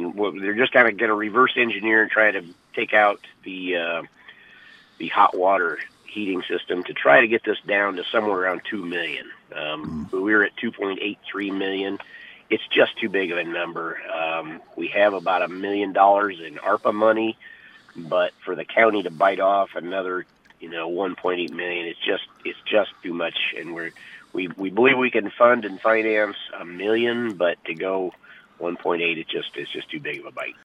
and they're just kind of going to reverse engineer and try to take out the hot water heating system to try to get this down to somewhere around 2 million. We were at 2.83 million. It's just too big of a number. We have about $1 million in ARPA money, but for the county to bite off another, 1.8 million, it's just too much. And we believe we can fund and finance $1 million, but to go 1.8, it's just too big of a bite.